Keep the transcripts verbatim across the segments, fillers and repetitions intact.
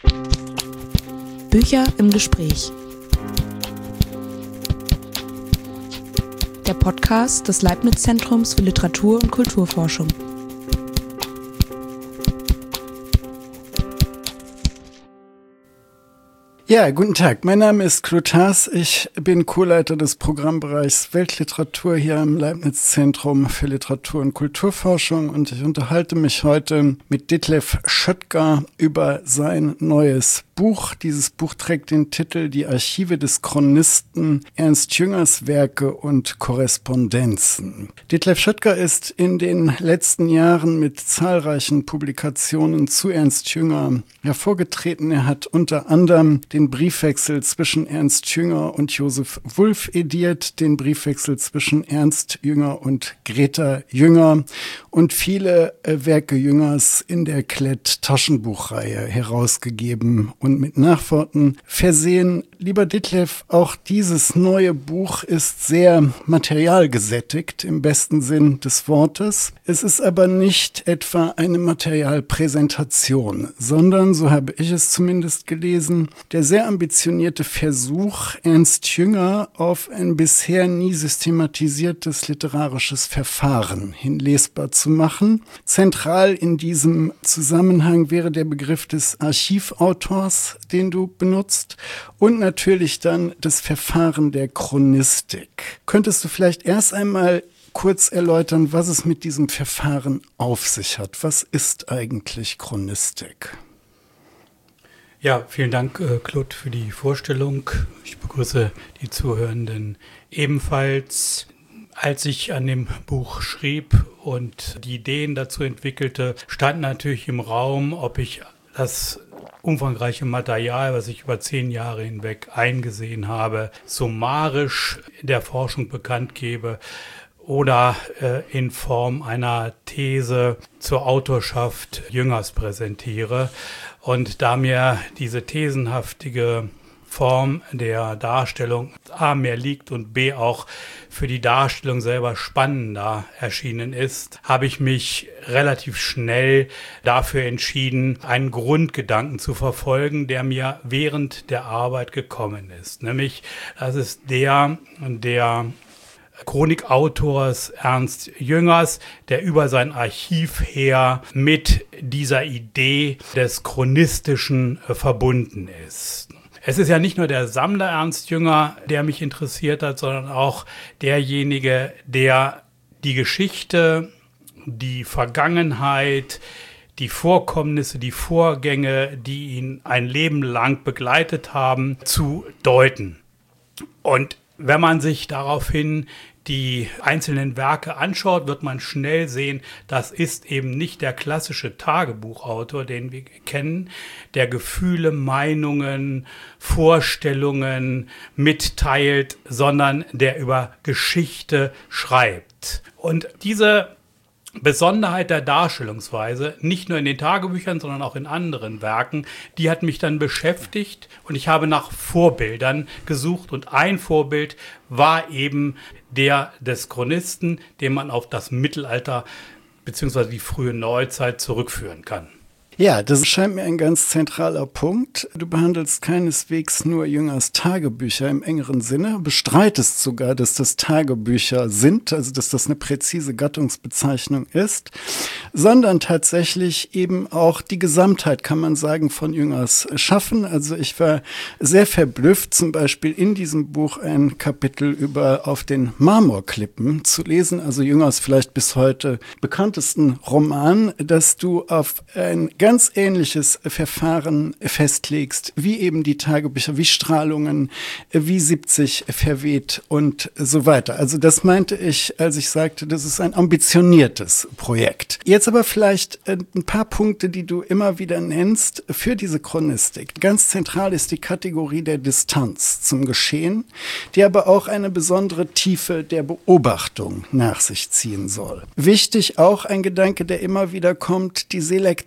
Bücher im Gespräch. Der Podcast des Leibniz-Zentrums für Literatur- und Kulturforschung. Ja, guten Tag. Mein Name ist Claude Haas. Ich bin Co-Leiter des Programmbereichs Weltliteratur hier am Leibniz-Zentrum für Literatur- und Kulturforschung und ich unterhalte mich heute mit Ditlev Schöttger über sein neues Buch. Dieses Buch trägt den Titel Die Archive des Chronisten, Ernst Jüngers Werke und Korrespondenzen. Ditlev Schöttger ist in den letzten Jahren mit zahlreichen Publikationen zu Ernst Jünger hervorgetreten. Er hat unter anderem den Briefwechsel zwischen Ernst Jünger und Josef Wulf ediert, den Briefwechsel zwischen Ernst Jünger und Greta Jünger und viele äh, Werke Jüngers in der Klett-Taschenbuchreihe herausgegeben und mit Nachworten versehen. Lieber Ditlev, auch dieses neue Buch ist sehr materialgesättigt im besten Sinn des Wortes. Es ist aber nicht etwa eine Materialpräsentation, sondern, so habe ich es zumindest gelesen, der sehr ambitionierte Versuch, Ernst Jünger auf ein bisher nie systematisiertes literarisches Verfahren hin lesbar zu machen. Zentral in diesem Zusammenhang wäre der Begriff des Archivautors, den du benutzt, und natürlich dann das Verfahren der Chronistik. Könntest du vielleicht erst einmal kurz erläutern, was es mit diesem Verfahren auf sich hat? Was ist eigentlich Chronistik? Ja, vielen Dank, äh, Claude, für die Vorstellung. Ich begrüße die Zuhörenden ebenfalls. Als ich an dem Buch schrieb und die Ideen dazu entwickelte, stand natürlich im Raum, ob ich das umfangreiche Material, was ich über zehn Jahre hinweg eingesehen habe, summarisch der Forschung bekannt gebe oder äh, in Form einer These zur Autorschaft Jüngers präsentiere. Und da mir diese thesenhaftige Form der Darstellung A mehr liegt und B auch für die Darstellung selber spannender erschienen ist, habe ich mich relativ schnell dafür entschieden, einen Grundgedanken zu verfolgen, der mir während der Arbeit gekommen ist. Nämlich, das ist der der Chronikautors Ernst Jüngers, der über sein Archiv her mit dieser Idee des Chronistischen verbunden ist. Es ist ja nicht nur der Sammler Ernst Jünger, der mich interessiert hat, sondern auch derjenige, der die Geschichte, die Vergangenheit, die Vorkommnisse, die Vorgänge, die ihn ein Leben lang begleitet haben, zu deuten. Und wenn man sich daraufhin die einzelnen Werke anschaut, wird man schnell sehen, das ist eben nicht der klassische Tagebuchautor, den wir kennen, der Gefühle, Meinungen, Vorstellungen mitteilt, sondern der über Geschichte schreibt. Und diese Besonderheit der Darstellungsweise, nicht nur in den Tagebüchern, sondern auch in anderen Werken, die hat mich dann beschäftigt und ich habe nach Vorbildern gesucht und ein Vorbild war eben der des Chronisten, den man auf das Mittelalter bzw. die frühe Neuzeit zurückführen kann. Ja, das scheint mir ein ganz zentraler Punkt. Du behandelst keineswegs nur Jüngers Tagebücher im engeren Sinne, bestreitest sogar, dass das Tagebücher sind, also dass das eine präzise Gattungsbezeichnung ist, sondern tatsächlich eben auch die Gesamtheit, kann man sagen, von Jüngers Schaffen. Also ich war sehr verblüfft, zum Beispiel in diesem Buch ein Kapitel über Auf den Marmorklippen zu lesen, also Jüngers vielleicht bis heute bekanntesten Roman, dass du auf ein ganz ähnliches Verfahren festlegst, wie eben die Tagebücher, wie Strahlungen, wie siebzig verweht und so weiter. Also das meinte ich, als ich sagte, das ist ein ambitioniertes Projekt. Jetzt aber vielleicht ein paar Punkte, die du immer wieder nennst für diese Chronistik. Ganz zentral ist die Kategorie der Distanz zum Geschehen, die aber auch eine besondere Tiefe der Beobachtung nach sich ziehen soll. Wichtig auch ein Gedanke, der immer wieder kommt, die Selektion.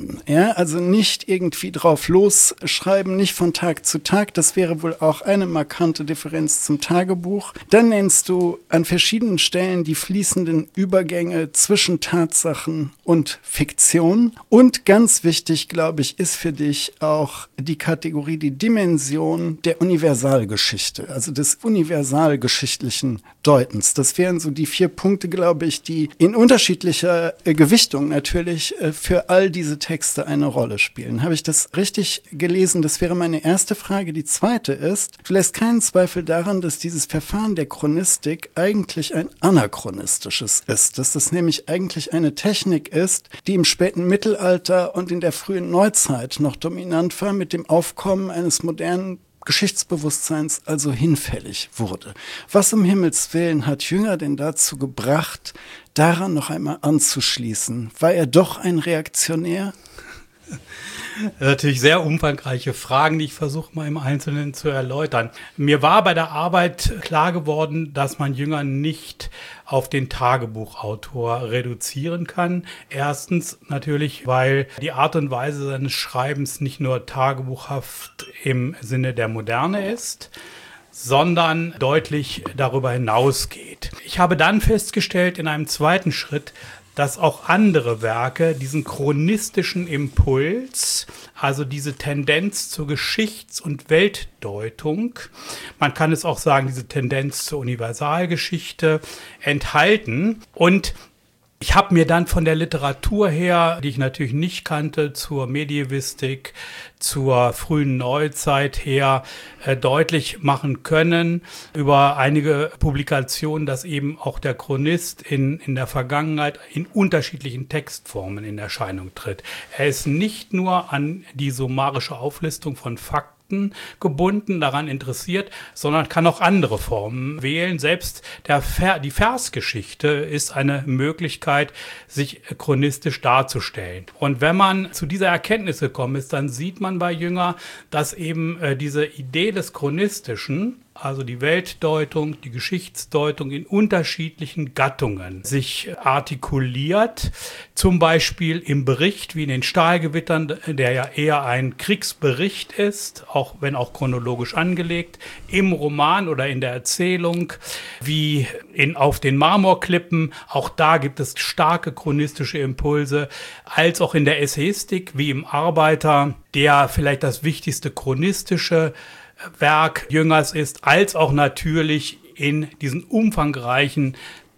Fiktion. Ja, also nicht irgendwie drauf losschreiben, nicht von Tag zu Tag. Das wäre wohl auch eine markante Differenz zum Tagebuch. Dann nennst du an verschiedenen Stellen die fließenden Übergänge zwischen Tatsachen und Fiktion. Und ganz wichtig, glaube ich, ist für dich auch die Kategorie, die Dimension der Universalgeschichte, also des universalgeschichtlichen Deutens. Das wären so die vier Punkte, glaube ich, die in unterschiedlicher äh, Gewichtung natürlich äh, für all diese Texte eine Rolle spielen. Habe ich das richtig gelesen? Das wäre meine erste Frage. Die zweite ist, du lässt keinen Zweifel daran, dass dieses Verfahren der Chronistik eigentlich ein anachronistisches ist, dass das nämlich eigentlich eine Technik ist, die im späten Mittelalter und in der frühen Neuzeit noch dominant war, mit dem Aufkommen eines modernen Geschichtsbewusstseins also hinfällig wurde. Was um Himmels Willen hat Jünger denn dazu gebracht, daran noch einmal anzuschließen? War er doch ein Reaktionär? Natürlich sehr umfangreiche Fragen, die ich versuche mal im Einzelnen zu erläutern. Mir war bei der Arbeit klar geworden, dass man Jünger nicht auf den Tagebuchautor reduzieren kann. Erstens natürlich, weil die Art und Weise seines Schreibens nicht nur tagebuchhaft im Sinne der Moderne ist, sondern deutlich darüber hinausgeht. Ich habe dann festgestellt in einem zweiten Schritt, dass auch andere Werke diesen chronistischen Impuls, also diese Tendenz zur Geschichts- und Weltdeutung, man kann es auch sagen, diese Tendenz zur Universalgeschichte enthalten. Und ich habe mir dann von der Literatur her, die ich natürlich nicht kannte, zur Medievistik, zur frühen Neuzeit her äh, deutlich machen können über einige Publikationen, dass eben auch der Chronist in, in der Vergangenheit in unterschiedlichen Textformen in Erscheinung tritt. Er ist nicht nur an die summarische Auflistung von Fakten gebunden, daran interessiert, sondern kann auch andere Formen wählen. Selbst der Ver- die Versgeschichte ist eine Möglichkeit, sich chronistisch darzustellen. Und wenn man zu dieser Erkenntnis gekommen ist, dann sieht man bei Jünger, dass eben äh, diese Idee des Chronistischen, also die Weltdeutung, die Geschichtsdeutung in unterschiedlichen Gattungen sich artikuliert. Zum Beispiel im Bericht wie in den Stahlgewittern, der ja eher ein Kriegsbericht ist, auch wenn auch chronologisch angelegt. Im Roman oder in der Erzählung wie in Auf den Marmorklippen, auch da gibt es starke chronistische Impulse, als auch in der Essayistik wie im Arbeiter, der vielleicht das wichtigste chronistische Werk Jüngers ist, als auch natürlich in diesen umfangreichen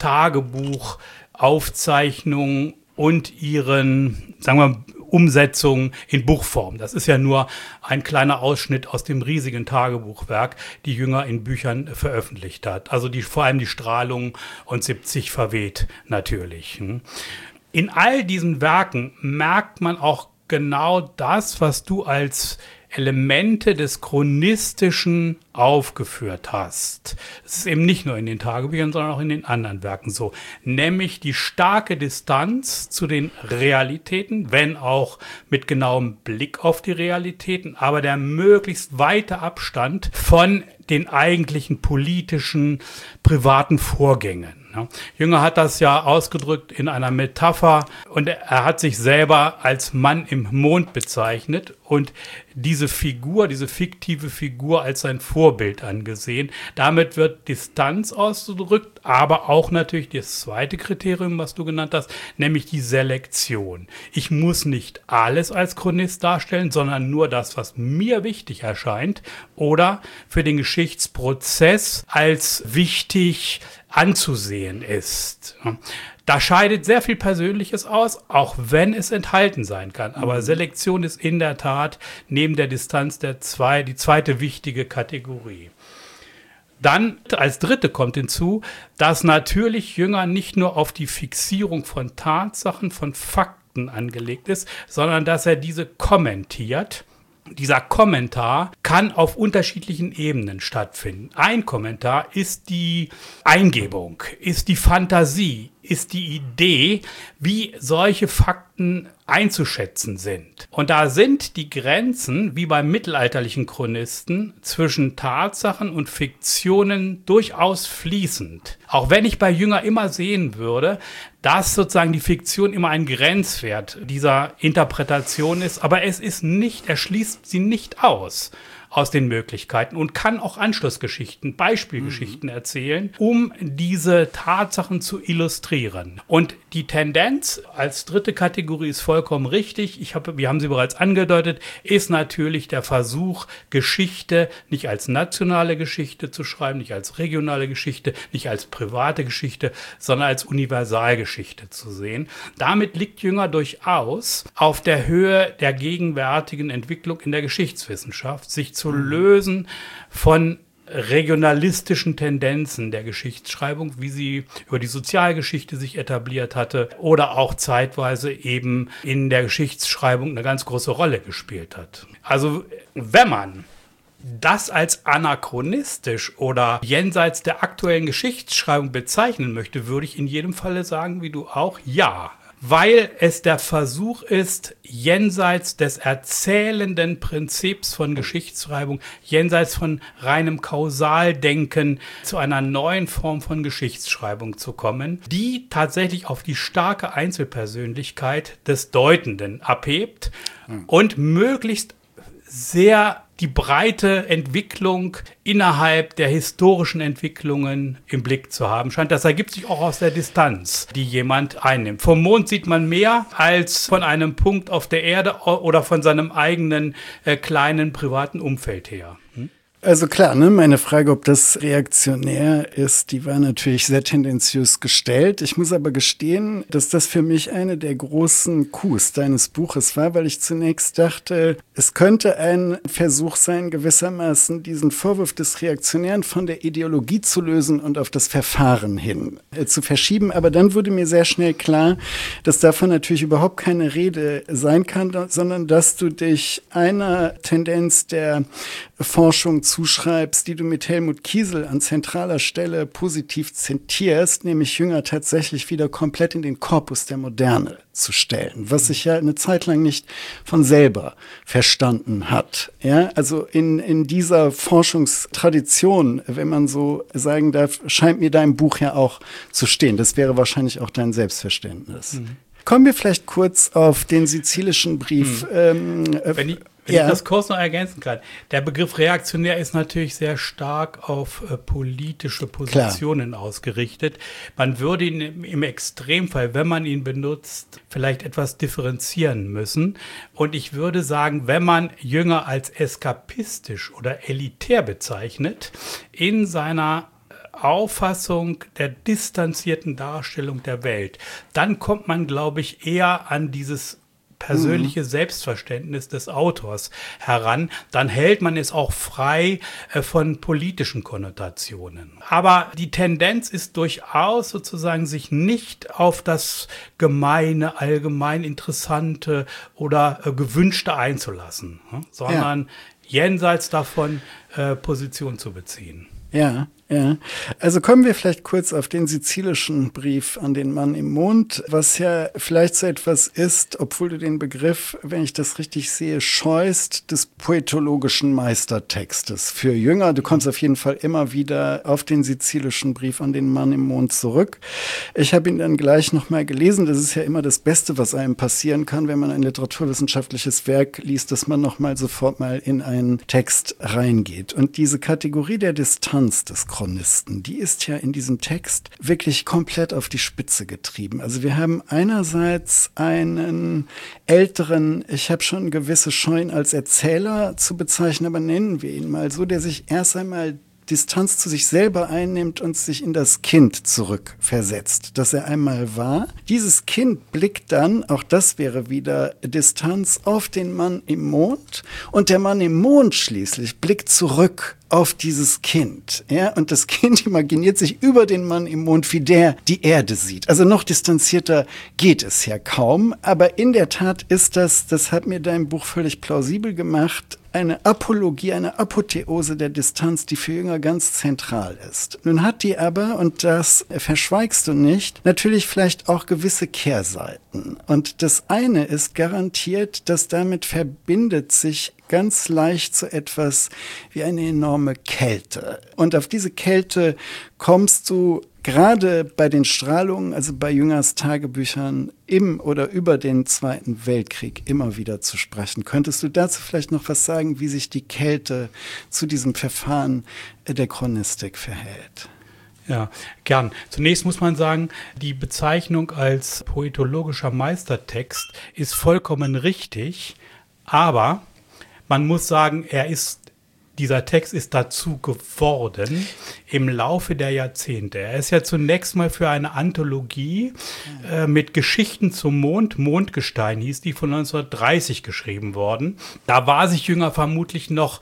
Tagebuchaufzeichnungen und ihren, sagen wir, Umsetzungen in Buchform. Das ist ja nur ein kleiner Ausschnitt aus dem riesigen Tagebuchwerk, die Jünger in Büchern veröffentlicht hat. Also die, vor allem die Strahlung und siebzig verweht natürlich. In all diesen Werken merkt man auch genau das, was du als Elemente des Chronistischen aufgeführt hast. Es ist eben nicht nur in den Tagebüchern, sondern auch in den anderen Werken so. Nämlich die starke Distanz zu den Realitäten, wenn auch mit genauem Blick auf die Realitäten, aber der möglichst weite Abstand von den eigentlichen politischen, privaten Vorgängen. Jünger hat das ja ausgedrückt in einer Metapher und er hat sich selber als Mann im Mond bezeichnet und diese Figur, diese fiktive Figur als sein Vorbild angesehen. Damit wird Distanz ausgedrückt, aber auch natürlich das zweite Kriterium, was du genannt hast, nämlich die Selektion. Ich muss nicht alles als Chronist darstellen, sondern nur das, was mir wichtig erscheint oder für den Geschichtsprozess als wichtig anzusehen ist. Da scheidet sehr viel Persönliches aus, auch wenn es enthalten sein kann. Aber Selektion ist in der Tat neben der Distanz der zwei, die zweite wichtige Kategorie. Dann als dritte kommt hinzu, dass natürlich Jünger nicht nur auf die Fixierung von Tatsachen, von Fakten angelegt ist, sondern dass er diese kommentiert. Dieser Kommentar kann auf unterschiedlichen Ebenen stattfinden. Ein Kommentar ist die Eingebung, ist die Fantasie, ist die Idee, wie solche Fakten einzuschätzen sind. Und da sind die Grenzen, wie beim mittelalterlichen Chronisten, zwischen Tatsachen und Fiktionen durchaus fließend. Auch wenn ich bei Jünger immer sehen würde, dass sozusagen die Fiktion immer ein Grenzwert dieser Interpretation ist, aber es ist nicht, er schließt sie nicht aus. aus den Möglichkeiten und kann auch Anschlussgeschichten, Beispielgeschichten mhm. erzählen, um diese Tatsachen zu illustrieren. Und die Tendenz als dritte Kategorie ist vollkommen richtig. Ich habe, wir haben sie bereits angedeutet, ist natürlich der Versuch, Geschichte nicht als nationale Geschichte zu schreiben, nicht als regionale Geschichte, nicht als private Geschichte, sondern als Universalgeschichte zu sehen. Damit liegt Jünger durchaus auf der Höhe der gegenwärtigen Entwicklung in der Geschichtswissenschaft, sich zu lösen von regionalistischen Tendenzen der Geschichtsschreibung, wie sie über die Sozialgeschichte sich etabliert hatte oder auch zeitweise eben in der Geschichtsschreibung eine ganz große Rolle gespielt hat. Also wenn man das als anachronistisch oder jenseits der aktuellen Geschichtsschreibung bezeichnen möchte, würde ich in jedem Falle sagen, wie du auch, ja. Weil es der Versuch ist, jenseits des erzählenden Prinzips von Geschichtsschreibung, jenseits von reinem Kausaldenken zu einer neuen Form von Geschichtsschreibung zu kommen, die tatsächlich auf die starke Einzelpersönlichkeit des Deutenden abhebt mhm. und möglichst sehr die breite Entwicklung innerhalb der historischen Entwicklungen im Blick zu haben scheint. Das ergibt sich auch aus der Distanz, die jemand einnimmt. Vom Mond sieht man mehr als von einem Punkt auf der Erde oder von seinem eigenen äh, kleinen privaten Umfeld her. Hm? Also klar, ne, meine Frage, ob das reaktionär ist, die war natürlich sehr tendenziös gestellt. Ich muss aber gestehen, dass das für mich eine der großen Coups deines Buches war, weil ich zunächst dachte, es könnte ein Versuch sein, gewissermaßen diesen Vorwurf des Reaktionären von der Ideologie zu lösen und auf das Verfahren hin äh, zu verschieben. Aber dann wurde mir sehr schnell klar, dass davon natürlich überhaupt keine Rede sein kann, sondern dass du dich einer Tendenz der Forschung zuschreibst, die du mit Helmut Kiesel an zentraler Stelle positiv zitierst, nämlich Jünger tatsächlich wieder komplett in den Korpus der Moderne zu stellen, was sich ja eine Zeit lang nicht von selber verstanden hat. Ja, also in, in dieser Forschungstradition, wenn man so sagen darf, scheint mir dein Buch ja auch zu stehen. Das wäre wahrscheinlich auch dein Selbstverständnis. Mhm. Kommen wir vielleicht kurz auf den sizilischen Brief. Mhm. Ähm, Wenn ich Wenn ja. ich das kurz noch ergänzen kann. Der Begriff reaktionär ist natürlich sehr stark auf äh, politische Positionen Klar. ausgerichtet. Man würde ihn im, im Extremfall, wenn man ihn benutzt, vielleicht etwas differenzieren müssen. Und ich würde sagen, wenn man Jünger als eskapistisch oder elitär bezeichnet, in seiner Auffassung der distanzierten Darstellung der Welt, dann kommt man, glaube ich, eher an dieses persönliche mhm. Selbstverständnis des Autors heran, dann hält man es auch frei äh, von politischen Konnotationen. Aber die Tendenz ist durchaus sozusagen, sich nicht auf das Gemeine, allgemein Interessante oder äh, Gewünschte einzulassen, hm? sondern ja. jenseits davon äh, Position zu beziehen. Ja, ja. Also kommen wir vielleicht kurz auf den sizilischen Brief an den Mann im Mond, was ja vielleicht so etwas ist, obwohl du den Begriff, wenn ich das richtig sehe, scheust, des poetologischen Meistertextes für Jünger. Du kommst auf jeden Fall immer wieder auf den sizilischen Brief an den Mann im Mond zurück. Ich habe ihn dann gleich nochmal gelesen. Das ist ja immer das Beste, was einem passieren kann, wenn man ein literaturwissenschaftliches Werk liest, dass man nochmal sofort mal in einen Text reingeht. Und diese Kategorie der Distanz des Chronisten, die ist ja in diesem Text wirklich komplett auf die Spitze getrieben. Also wir haben einerseits einen älteren, ich habe schon gewisse Scheuen als Erzähler zu bezeichnen, aber nennen wir ihn mal so, der sich erst einmal Distanz zu sich selber einnimmt und sich in das Kind zurückversetzt, das er einmal war. Dieses Kind blickt dann, auch das wäre wieder Distanz, auf den Mann im Mond und der Mann im Mond schließlich blickt zurück auf dieses Kind, ja, und das Kind imaginiert sich über den Mann im Mond, wie der die Erde sieht. Also noch distanzierter geht es ja kaum, aber in der Tat ist das, das hat mir dein Buch völlig plausibel gemacht, eine Apologie, eine Apotheose der Distanz, die für Jünger ganz zentral ist. Nun hat die aber, und das verschweigst du nicht, natürlich vielleicht auch gewisse Kehrseiten. Und das eine ist garantiert, dass damit verbindet sich ganz leicht so etwas wie eine enorme Kälte. Und auf diese Kälte kommst du gerade bei den Strahlungen, also bei Jüngers Tagebüchern im oder über den Zweiten Weltkrieg immer wieder zu sprechen. Könntest du dazu vielleicht noch was sagen, wie sich die Kälte zu diesem Verfahren der Chronistik verhält? Ja, gern. Zunächst muss man sagen, die Bezeichnung als poetologischer Meistertext ist vollkommen richtig, aber man muss sagen, er ist Dieser Text ist dazu geworden im Laufe der Jahrzehnte. Er ist ja zunächst mal für eine Anthologie äh, mit Geschichten zum Mond, Mondgestein hieß die, von neunzehnhundertdreißig geschrieben worden. Da war sich Jünger vermutlich noch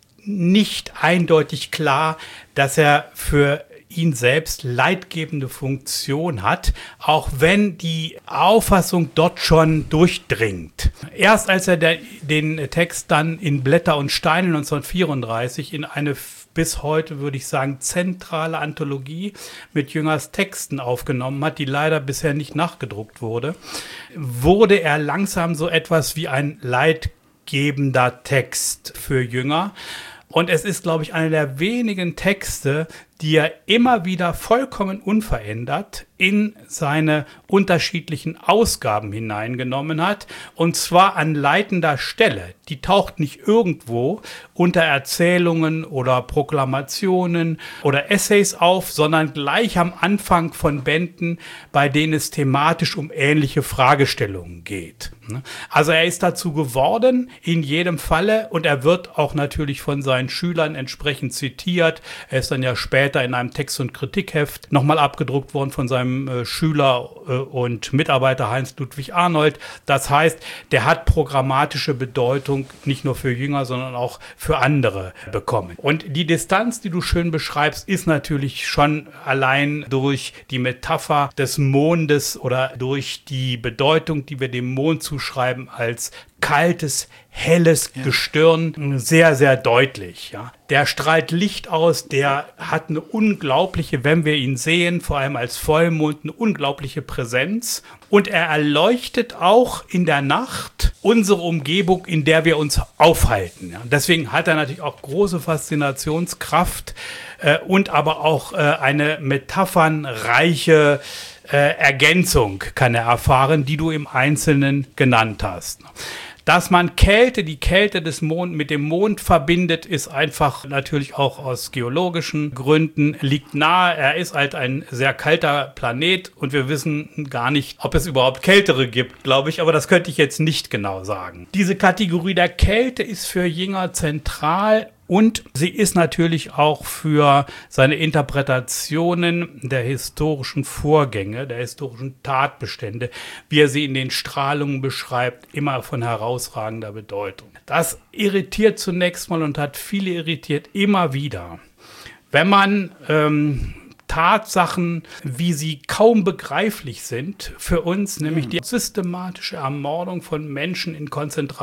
nicht eindeutig klar, dass er für ihn selbst leitgebende Funktion hat, auch wenn die Auffassung dort schon durchdringt. Erst als er der, den Text dann in Blätter und Steine neunzehnhundertvierunddreißig in eine bis heute, würde ich sagen, zentrale Anthologie mit Jüngers Texten aufgenommen hat, die leider bisher nicht nachgedruckt wurde, wurde er langsam so etwas wie ein leitgebender Text für Jünger. Und es ist, glaube ich, einer der wenigen Texte, die er immer wieder vollkommen unverändert in seine unterschiedlichen Ausgaben hineingenommen hat. Und zwar an leitender Stelle. Die taucht nicht irgendwo unter Erzählungen oder Proklamationen oder Essays auf, sondern gleich am Anfang von Bänden, bei denen es thematisch um ähnliche Fragestellungen geht. Also er ist dazu geworden, in jedem Falle, und er wird auch natürlich von seinen Schülern entsprechend zitiert. Er ist dann ja später in einem Text- und Kritikheft nochmal abgedruckt worden von seinem äh, Schüler äh, und Mitarbeiter Heinz-Ludwig Arnold. Das heißt, der hat programmatische Bedeutung nicht nur für Jünger, sondern auch für andere bekommen. Und die Distanz, die du schön beschreibst, ist natürlich schon allein durch die Metapher des Mondes oder durch die Bedeutung, die wir dem Mond zuschreiben, als kaltes, helles ja. Gestirn, sehr, sehr deutlich. Ja. Der strahlt Licht aus, der hat eine unglaubliche, wenn wir ihn sehen, vor allem als Vollmond, eine unglaubliche Präsenz. Und er erleuchtet auch in der Nacht unsere Umgebung, in der wir uns aufhalten. Ja. Deswegen hat er natürlich auch große Faszinationskraft äh, und aber auch äh, eine metaphernreiche äh, Ergänzung kann er erfahren, die du im Einzelnen genannt hast. Dass man Kälte, die Kälte des Mondes mit dem Mond verbindet, ist einfach natürlich auch aus geologischen Gründen, liegt nahe. Er ist halt ein sehr kalter Planet und wir wissen gar nicht, ob es überhaupt kältere gibt, glaube ich, aber das könnte ich jetzt nicht genau sagen. Diese Kategorie der Kälte ist für Jünger zentral. Und sie ist natürlich auch für seine Interpretationen der historischen Vorgänge, der historischen Tatbestände, wie er sie in den Strahlungen beschreibt, immer von herausragender Bedeutung. Das irritiert zunächst mal und hat viele irritiert immer wieder. Wenn man ähm, Tatsachen, wie sie kaum begreiflich sind für uns, nämlich die systematische Ermordung von Menschen in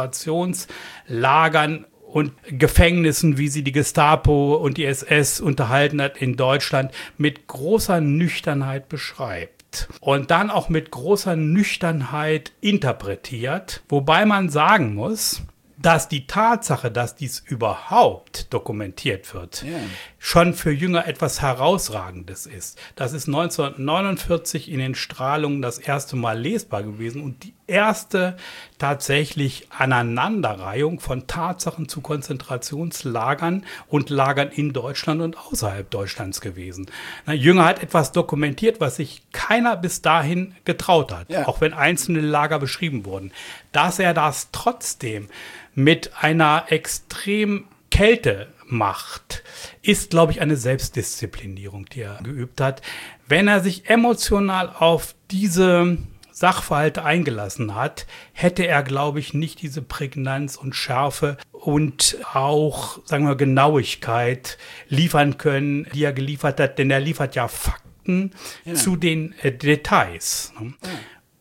Konzentrationslagern und Gefängnissen, wie sie die Gestapo und die S S unterhalten hat in Deutschland, mit großer Nüchternheit beschreibt. Und dann auch mit großer Nüchternheit interpretiert, wobei man sagen muss, dass die Tatsache, dass dies überhaupt dokumentiert wird, yeah. schon für Jünger etwas Herausragendes ist. Das ist neunzehnhundertneunundvierzig in den Strahlungen das erste Mal lesbar gewesen und die erste tatsächlich Aneinanderreihung von Tatsachen zu Konzentrationslagern und Lagern in Deutschland und außerhalb Deutschlands gewesen. Na, Jünger hat etwas dokumentiert, was sich keiner bis dahin getraut hat, yeah. auch wenn einzelne Lager beschrieben wurden. Dass er das trotzdem mit einer extrem Kälte macht, ist, glaube ich, eine Selbstdisziplinierung, die er geübt hat. Wenn er sich emotional auf diese Sachverhalte eingelassen hat, hätte er, glaube ich, nicht diese Prägnanz und Schärfe und auch, sagen wir, Genauigkeit liefern können, die er geliefert hat, denn er liefert ja Fakten ja. zu den äh, Details. Ne? Ja.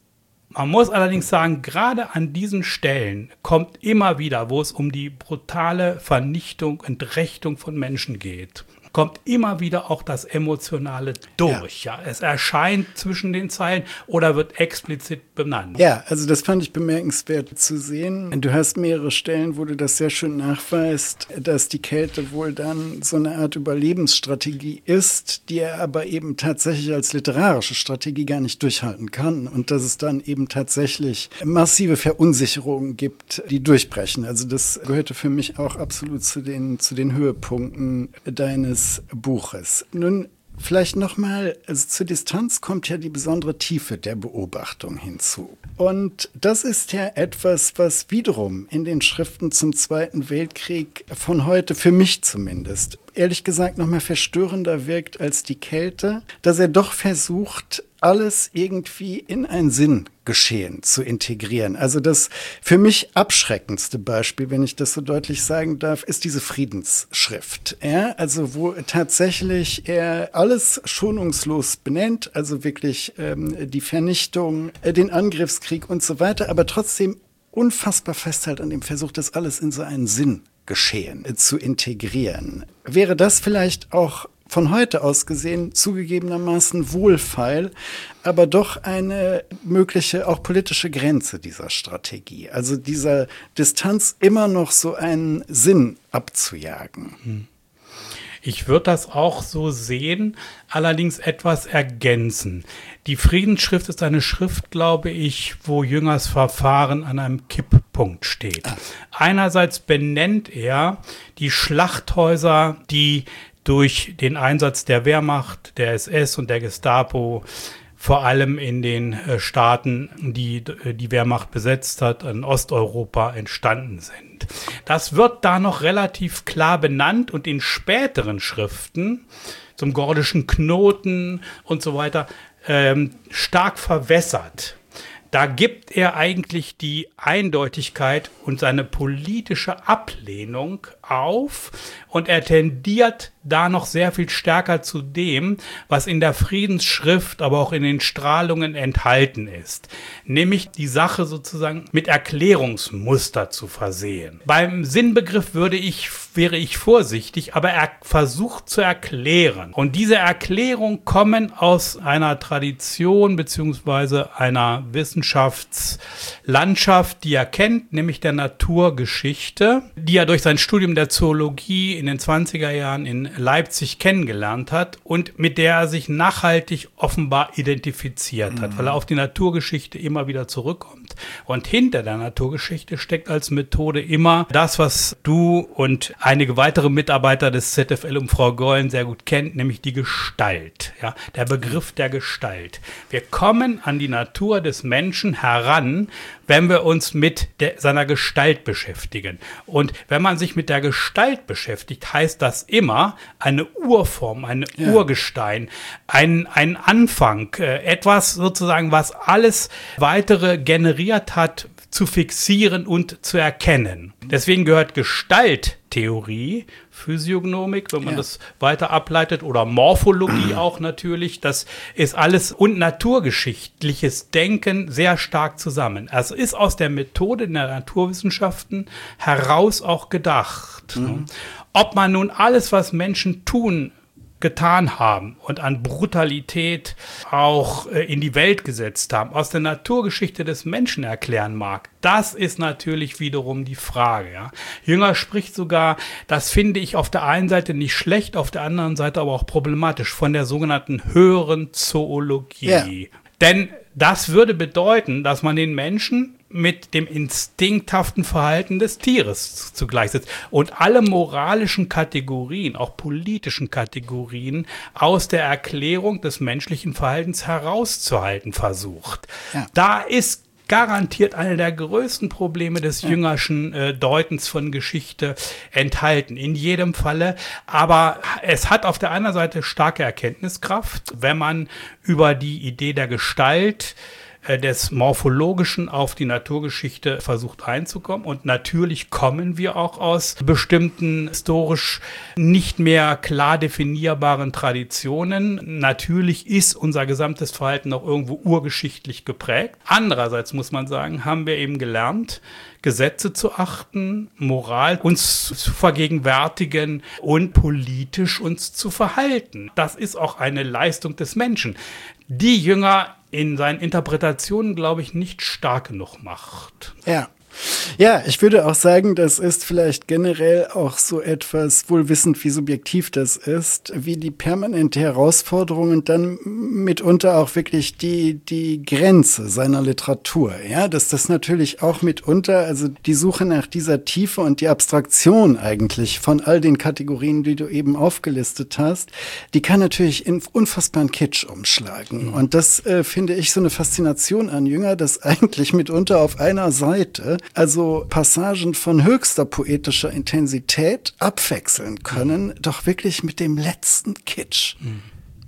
Man muss allerdings sagen, gerade an diesen Stellen kommt immer wieder, wo es um die brutale Vernichtung, Entrechtung von Menschen geht, kommt immer wieder auch das Emotionale durch. Ja. Ja. Es erscheint zwischen den Zeilen oder wird explizit benannt. Ja, also das fand ich bemerkenswert zu sehen. Du hast mehrere Stellen, wo du das sehr schön nachweist, dass die Kälte wohl dann so eine Art Überlebensstrategie ist, die er aber eben tatsächlich als literarische Strategie gar nicht durchhalten kann und dass es dann eben tatsächlich massive Verunsicherungen gibt, die durchbrechen. Also das gehörte für mich auch absolut zu den, zu den Höhepunkten deines Buches. Nun, vielleicht nochmal, also zur Distanz kommt ja die besondere Tiefe der Beobachtung hinzu. Und das ist ja etwas, was wiederum in den Schriften zum Zweiten Weltkrieg von heute, für mich zumindest, ehrlich gesagt nochmal verstörender wirkt als die Kälte, dass er doch versucht, alles irgendwie in ein Sinngeschehen zu integrieren. Also das für mich abschreckendste Beispiel, wenn ich das so deutlich sagen darf, ist diese Friedensschrift. Ja, also wo tatsächlich er alles schonungslos benennt, also wirklich ähm, die Vernichtung, äh, den Angriffskrieg und so weiter, aber trotzdem unfassbar festhält an dem Versuch, das alles in so einen Sinngeschehen äh, zu integrieren. Wäre das vielleicht auch von heute aus gesehen zugegebenermaßen wohlfeil, aber doch eine mögliche auch politische Grenze dieser Strategie. Also dieser Distanz immer noch so einen Sinn abzujagen. Ich würde das auch so sehen, allerdings etwas ergänzen. Die Friedensschrift ist eine Schrift, glaube ich, wo Jüngers Verfahren an einem Kipppunkt steht. Ah. Einerseits benennt er die Schlachthäuser, die durch den Einsatz der Wehrmacht, der S S und der Gestapo, vor allem in den äh, Staaten, die äh, die Wehrmacht besetzt hat, in Osteuropa entstanden sind. Das wird da noch relativ klar benannt und in späteren Schriften, zum Gordischen Knoten und so weiter, ähm, stark verwässert. Da gibt er eigentlich die Eindeutigkeit und seine politische Ablehnung auf und er tendiert da noch sehr viel stärker zu dem, was in der Friedensschrift, aber auch in den Strahlungen enthalten ist. Nämlich die Sache sozusagen mit Erklärungsmuster zu versehen. Beim Sinnbegriff würde ich, wäre ich vorsichtig, aber er versucht zu erklären. Und diese Erklärungen kommen aus einer Tradition beziehungsweise einer Wissenschaftslandschaft, die er kennt, nämlich der Naturgeschichte, die er durch sein Studium der Zoologie in den zwanziger Jahren in Leipzig kennengelernt hat und mit der er sich nachhaltig offenbar identifiziert mhm. hat, weil er auf die Naturgeschichte immer wieder zurückkommt. Und hinter der Naturgeschichte steckt als Methode immer das, was du und einige weitere Mitarbeiter des Z F L um Frau Gollen sehr gut kennt, nämlich die Gestalt, ja, der Begriff der Gestalt. Wir kommen an die Natur des Menschen heran, wenn wir uns mit der, seiner Gestalt beschäftigen. Und wenn man sich mit der Gestalt beschäftigt, heißt das immer eine Urform, eine ja. Urgestein, ein, ein Anfang, äh, etwas sozusagen, was alles weitere generiert hat, zu fixieren und zu erkennen. Deswegen gehört Gestalttheorie, Physiognomik, wenn man ja. das weiter ableitet, oder Morphologie auch natürlich, das ist alles und naturgeschichtliches Denken sehr stark zusammen. Also ist aus der Methode der Naturwissenschaften heraus auch gedacht. Mhm. Ob man nun alles, was Menschen tun, getan haben und an Brutalität auch äh, in die Welt gesetzt haben, aus der Naturgeschichte des Menschen erklären mag, das ist natürlich wiederum die Frage. Ja. Jünger spricht sogar, das finde ich auf der einen Seite nicht schlecht, auf der anderen Seite aber auch problematisch, von der sogenannten höheren Zoologie. Yeah. Denn das würde bedeuten, dass man den Menschen mit dem instinkthaften Verhalten des Tieres zugleich setzt und alle moralischen Kategorien, auch politischen Kategorien, aus der Erklärung des menschlichen Verhaltens herauszuhalten versucht. Ja. Da ist garantiert eine der größten Probleme des jüngerschen äh, Deutens von Geschichte enthalten, in jedem Falle. Aber es hat auf der anderen Seite starke Erkenntniskraft, wenn man über die Idee der Gestalt des Morphologischen auf die Naturgeschichte versucht einzukommen. Und natürlich kommen wir auch aus bestimmten historisch nicht mehr klar definierbaren Traditionen. Natürlich ist unser gesamtes Verhalten auch irgendwo urgeschichtlich geprägt. Andererseits muss man sagen, haben wir eben gelernt, Gesetze zu achten, Moral uns zu vergegenwärtigen und politisch uns zu verhalten. Das ist auch eine Leistung des Menschen, die Jünger in seinen Interpretationen, glaube ich, nicht stark genug macht. Ja. Ja, ich würde auch sagen, das ist vielleicht generell auch so etwas, wohl wissend, wie subjektiv das ist, wie die permanente Herausforderung und dann mitunter auch wirklich die, die Grenze seiner Literatur. Ja, dass das natürlich auch mitunter, also die Suche nach dieser Tiefe und die Abstraktion eigentlich von all den Kategorien, die du eben aufgelistet hast, die kann natürlich in unfassbaren Kitsch umschlagen. Mhm. Und das äh, finde ich so eine Faszination an Jünger, dass eigentlich mitunter auf einer Seite also Passagen von höchster poetischer Intensität abwechseln können, mhm. doch wirklich mit dem letzten Kitsch. Mhm.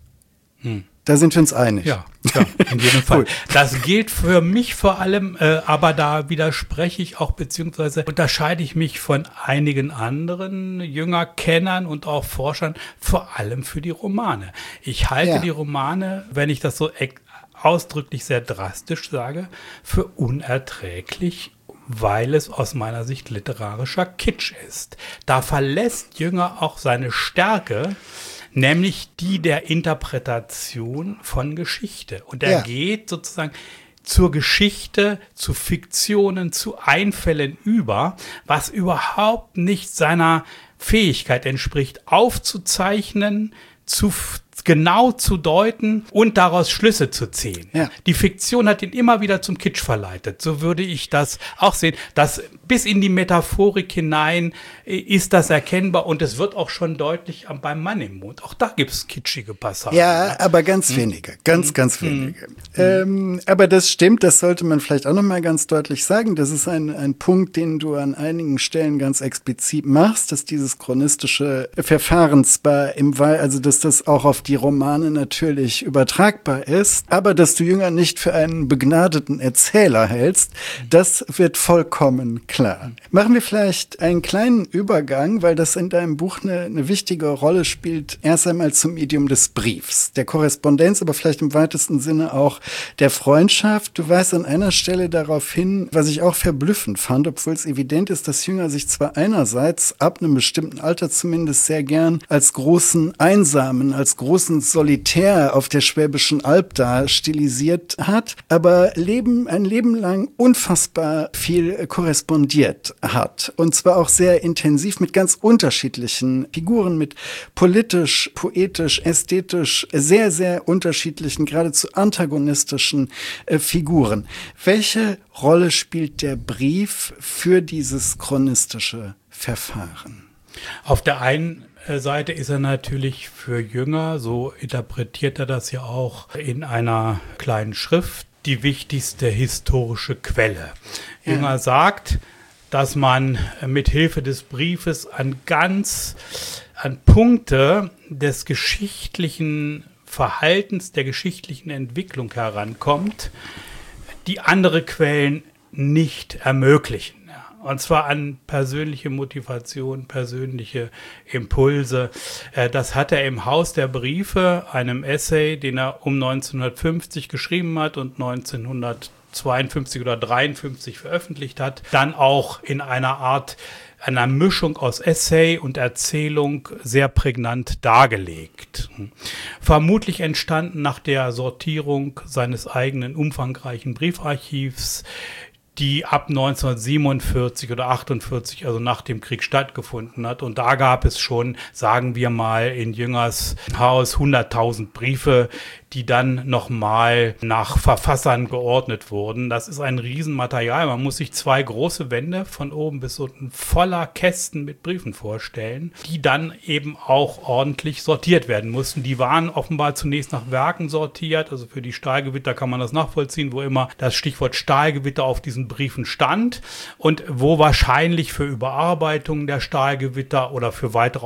Mhm. Da sind wir uns einig. Ja, ja, in jedem Fall. Cool. Das gilt für mich vor allem, äh, aber da widerspreche ich auch, beziehungsweise unterscheide ich mich von einigen anderen Jüngerkennern und auch Forschern, vor allem für die Romane. Ich halte ja. die Romane, wenn ich das so ausdrücklich sehr drastisch sage, für unerträglich, weil es aus meiner Sicht literarischer Kitsch ist. Da verlässt Jünger auch seine Stärke, nämlich die der Interpretation von Geschichte. Und er ja. geht sozusagen zur Geschichte, zu Fiktionen, zu Einfällen über, was überhaupt nicht seiner Fähigkeit entspricht, aufzuzeichnen, zu genau zu deuten und daraus Schlüsse zu ziehen. Ja. Die Fiktion hat ihn immer wieder zum Kitsch verleitet. So würde ich das auch sehen. Das bis in die Metaphorik hinein ist das erkennbar und es wird auch schon deutlich beim Mann im Mond. Auch da gibt es kitschige Passagen. Ja, aber ganz hm. wenige. Ganz, hm. ganz wenige. Hm. Ähm, aber das stimmt, das sollte man vielleicht auch nochmal ganz deutlich sagen. Das ist ein, ein Punkt, den du an einigen Stellen ganz explizit machst, dass dieses chronistische Verfahrensbar im Wald, also dass das auch auf die Romane natürlich übertragbar ist, aber dass du Jünger nicht für einen begnadeten Erzähler hältst, das wird vollkommen klar. Machen wir vielleicht einen kleinen Übergang, weil das in deinem Buch eine, eine wichtige Rolle spielt, erst einmal zum Medium des Briefs, der Korrespondenz, aber vielleicht im weitesten Sinne auch der Freundschaft. Du weist an einer Stelle darauf hin, was ich auch verblüffend fand, obwohl es evident ist, dass Jünger sich zwar einerseits ab einem bestimmten Alter zumindest sehr gern als großen Einsamen, als großen Solitär auf der Schwäbischen Alb da stilisiert hat, aber Leben, ein Leben lang unfassbar viel korrespondiert hat. Und zwar auch sehr intensiv mit ganz unterschiedlichen Figuren, mit politisch, poetisch, ästhetisch, sehr, sehr unterschiedlichen, geradezu antagonistischen äh, Figuren. Welche Rolle spielt der Brief für dieses chronistische Verfahren? Auf der einen Seite ist er natürlich für Jünger, so interpretiert er das ja auch in einer kleinen Schrift, die wichtigste historische Quelle. Ja. Jünger sagt, dass man mit Hilfe des Briefes an ganz, an Punkte des geschichtlichen Verhaltens, der geschichtlichen Entwicklung herankommt, die andere Quellen nicht ermöglichen. Und zwar an persönliche Motivation, persönliche Impulse. Das hat er im Haus der Briefe, einem Essay, den er um neunzehnhundertfünfzig geschrieben hat und neunzehnhundertzweiundfünfzig oder dreiundfünfzig veröffentlicht hat, dann auch in einer Art einer Mischung aus Essay und Erzählung sehr prägnant dargelegt. Vermutlich entstanden nach der Sortierung seines eigenen umfangreichen Briefarchivs, die ab neunzehnhundertsiebenundvierzig oder achtundvierzig, also nach dem Krieg, stattgefunden hat. Und da gab es schon, sagen wir mal, in Jüngers Haus hunderttausend Briefe, die dann nochmal nach Verfassern geordnet wurden. Das ist ein Riesenmaterial. Man muss sich zwei große Wände von oben bis unten voller Kästen mit Briefen vorstellen, die dann eben auch ordentlich sortiert werden mussten. Die waren offenbar zunächst nach Werken sortiert. Also für die Stahlgewitter kann man das nachvollziehen, wo immer das Stichwort Stahlgewitter auf diesen Briefen stand und wo wahrscheinlich für Überarbeitungen der Stahlgewitter oder für weitere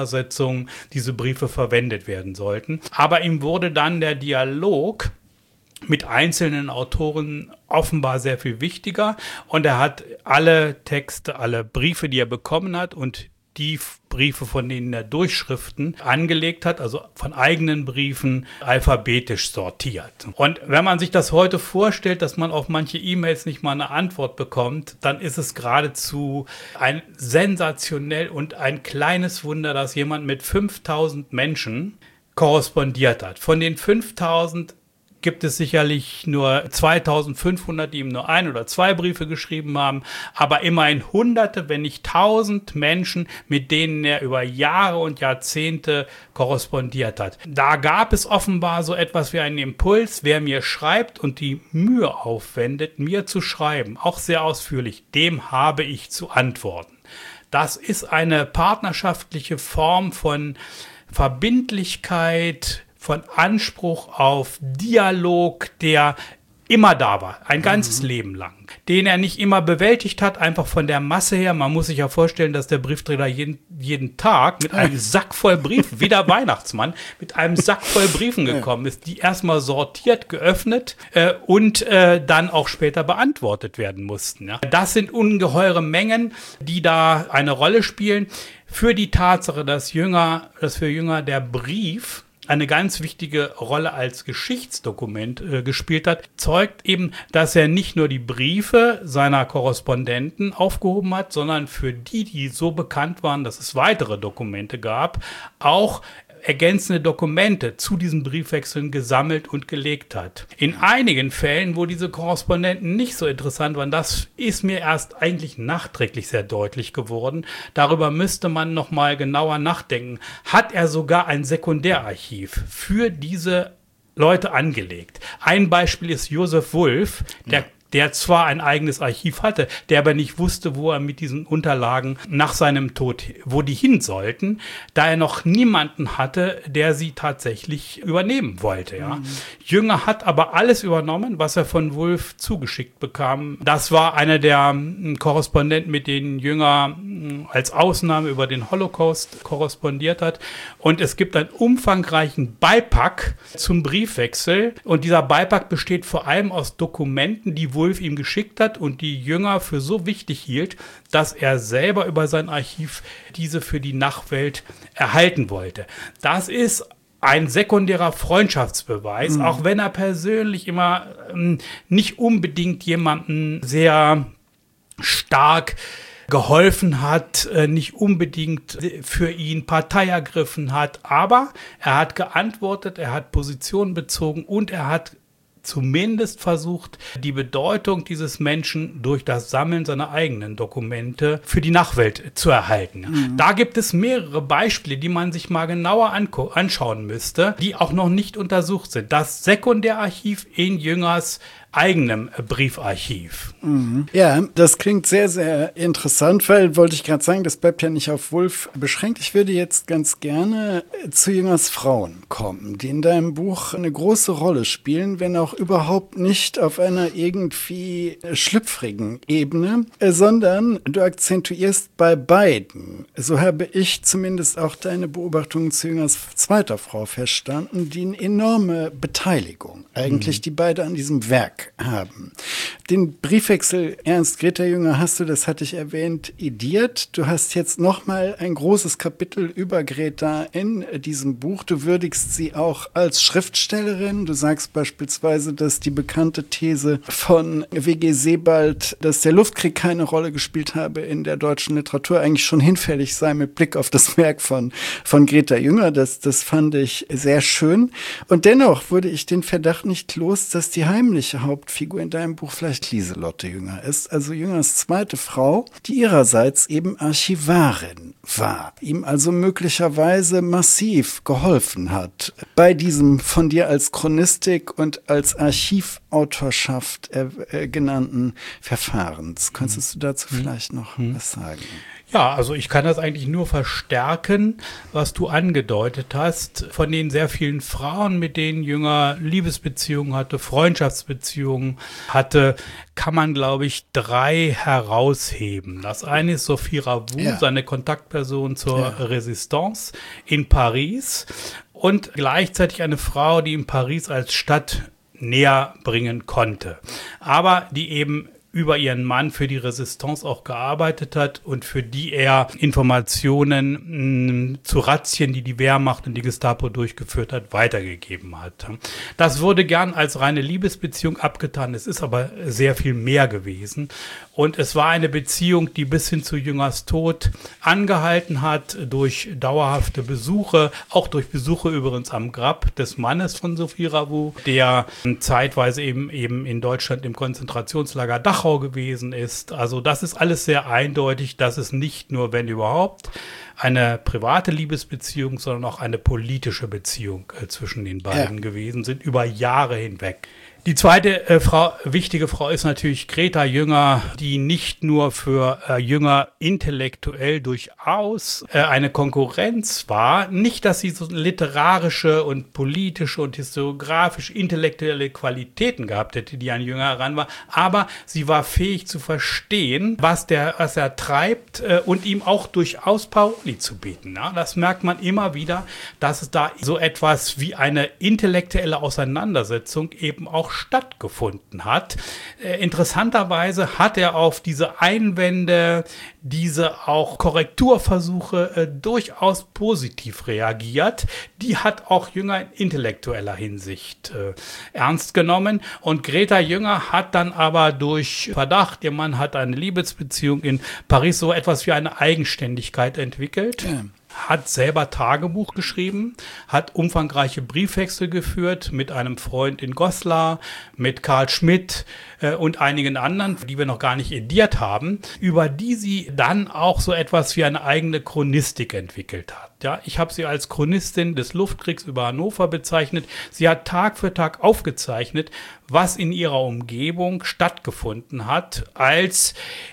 Auseinandersetzungen diese Briefe verwendet werden sollten. Aber ihm wurde dann der Dialog mit einzelnen Autoren offenbar sehr viel wichtiger. Und er hat alle Texte, alle Briefe, die er bekommen hat und die Briefe, von denen er Durchschriften angelegt hat, also von eigenen Briefen, alphabetisch sortiert. Und wenn man sich das heute vorstellt, dass man auf manche E-Mails nicht mal eine Antwort bekommt, dann ist es geradezu ein sensationell und ein kleines Wunder, dass jemand mit fünftausend Menschen korrespondiert hat. Von den fünftausend gibt es sicherlich nur zweitausendfünfhundert, die ihm nur ein oder zwei Briefe geschrieben haben, aber immerhin Hunderte, wenn nicht Tausend Menschen, mit denen er über Jahre und Jahrzehnte korrespondiert hat. Da gab es offenbar so etwas wie einen Impuls, wer mir schreibt und die Mühe aufwendet, mir zu schreiben, auch sehr ausführlich, dem habe ich zu antworten. Das ist eine partnerschaftliche Form von Verbindlichkeit, von Anspruch auf Dialog, der immer da war, ein ganzes mhm. Leben lang, den er nicht immer bewältigt hat, einfach von der Masse her. Man muss sich ja vorstellen, dass der Briefträger jeden, jeden Tag mit einem Sack voll Briefen, wie der Weihnachtsmann, mit einem Sack voll Briefen gekommen ist, die erstmal sortiert, geöffnet äh, und äh, dann auch später beantwortet werden mussten. Ja. Das sind ungeheure Mengen, die da eine Rolle spielen. Für die Tatsache, dass Jünger, dass für Jünger der Brief eine ganz wichtige Rolle als Geschichtsdokument äh, gespielt hat, zeugt eben, dass er nicht nur die Briefe seiner Korrespondenten aufgehoben hat, sondern für die, die so bekannt waren, dass es weitere Dokumente gab, auch ergänzende Dokumente zu diesen Briefwechseln gesammelt und gelegt hat. In einigen Fällen, wo diese Korrespondenten nicht so interessant waren, das ist mir erst eigentlich nachträglich sehr deutlich geworden. Darüber müsste man noch mal genauer nachdenken. Hat er sogar ein Sekundärarchiv für diese Leute angelegt? Ein Beispiel ist Josef Wulf, der ja. der zwar ein eigenes Archiv hatte, der aber nicht wusste, wo er mit diesen Unterlagen nach seinem Tod, wo die hin sollten, da er noch niemanden hatte, der sie tatsächlich übernehmen wollte. Ja. Mhm. Jünger hat aber alles übernommen, was er von Wulf zugeschickt bekam. Das war einer der m, Korrespondenten, mit denen Jünger m, als Ausnahme über den Holocaust korrespondiert hat. Und es gibt einen umfangreichen Beipack zum Briefwechsel. Und dieser Beipack besteht vor allem aus Dokumenten, die Wulf ihm geschickt hat und die Jünger für so wichtig hielt, dass er selber über sein Archiv diese für die Nachwelt erhalten wollte. Das ist ein sekundärer Freundschaftsbeweis, mhm. auch wenn er persönlich immer ähm, nicht unbedingt jemanden sehr stark geholfen hat, nicht unbedingt für ihn Partei ergriffen hat, aber er hat geantwortet, er hat Position bezogen und er hat zumindest versucht, die Bedeutung dieses Menschen durch das Sammeln seiner eigenen Dokumente für die Nachwelt zu erhalten. Mhm. Da gibt es mehrere Beispiele, die man sich mal genauer anko- anschauen müsste, die auch noch nicht untersucht sind. Das Sekundärarchiv in Jüngers eigenem Briefarchiv. Mhm. Ja, das klingt sehr, sehr interessant, weil, wollte ich gerade sagen, das bleibt ja nicht auf Wulf beschränkt. Ich würde jetzt ganz gerne zu Jüngers Frauen kommen, die in deinem Buch eine große Rolle spielen, wenn auch überhaupt nicht auf einer irgendwie schlüpfrigen Ebene, sondern du akzentuierst bei beiden. So habe ich zumindest auch deine Beobachtungen zu Jüngers zweiter Frau verstanden, die eine enorme Beteiligung, eigentlich mhm. die beide an diesem Werk haben. Den Briefwechsel Ernst Greta Jünger hast du, das hatte ich erwähnt, ediert. Du hast jetzt nochmal ein großes Kapitel über Greta in diesem Buch. Du würdigst sie auch als Schriftstellerin. Du sagst beispielsweise, dass die bekannte These von W G Sebald, dass der Luftkrieg keine Rolle gespielt habe in der deutschen Literatur, eigentlich schon hinfällig sei mit Blick auf das Werk von, von Greta Jünger. Das, das fand ich sehr schön. Und dennoch wurde ich den Verdacht nicht los, dass die heimliche Hauptfigur in deinem Buch vielleicht Lieselotte Jünger ist, also Jüngers zweite Frau, die ihrerseits eben Archivarin war, ihm also möglicherweise massiv geholfen hat bei diesem von dir als Chronistik und als Archivautorschaft äh, genannten Verfahrens. Könntest du dazu vielleicht noch mhm. was sagen? Ja, also ich kann das eigentlich nur verstärken, was du angedeutet hast. Von den sehr vielen Frauen, mit denen Jünger Liebesbeziehungen hatte, Freundschaftsbeziehungen hatte, kann man, glaube ich, drei herausheben. Das eine ist Sophie Ravoux, ja. seine Kontaktperson zur ja. Resistance in Paris und gleichzeitig eine Frau, die in Paris als Stadt näher bringen konnte. Aber die eben über ihren Mann für die Resistance auch gearbeitet hat und für die er Informationen mh, zu Razzien, die die Wehrmacht und die Gestapo durchgeführt hat, weitergegeben hat. Das wurde gern als reine Liebesbeziehung abgetan, es ist aber sehr viel mehr gewesen. Und es war eine Beziehung, die bis hin zu Jüngers Tod angehalten hat, durch dauerhafte Besuche, auch durch Besuche übrigens am Grab des Mannes von Sophie Ravoux, der zeitweise eben, eben in Deutschland im Konzentrationslager Dachau gewesen ist. Also das ist alles sehr eindeutig, dass es nicht nur, wenn überhaupt, eine private Liebesbeziehung, sondern auch eine politische Beziehung äh, zwischen den beiden ja. gewesen sind, über Jahre hinweg. Die zweite äh, Frau, wichtige Frau ist natürlich Greta Jünger, die nicht nur für äh, Jünger intellektuell durchaus äh, eine Konkurrenz war. Nicht, dass sie so literarische und politische und historiografisch intellektuelle Qualitäten gehabt hätte, die an Jünger heran war, aber sie war fähig zu verstehen, was, der, was er treibt äh, und ihm auch durchaus Paroli zu bieten. Ja? Das merkt man immer wieder, dass es da so etwas wie eine intellektuelle Auseinandersetzung eben auch stattgefunden hat. Äh, interessanterweise hat er auf diese Einwände, diese auch Korrekturversuche äh, durchaus positiv reagiert. Die hat auch Jünger in intellektueller Hinsicht äh, ernst genommen. Und Greta Jünger hat dann aber durch Verdacht, ihr Mann hat eine Liebesbeziehung in Paris, so etwas wie eine Eigenständigkeit entwickelt. Ja. Hat selber Tagebuch geschrieben, hat umfangreiche Briefwechsel geführt mit einem Freund in Goslar, mit Karl Schmidt äh, und einigen anderen, die wir noch gar nicht ediert haben, über die sie dann auch so etwas wie eine eigene Chronistik entwickelt hat. Ja, ich habe sie als Chronistin des Luftkriegs über Hannover bezeichnet. Sie hat Tag für Tag aufgezeichnet, was in ihrer Umgebung stattgefunden hat, als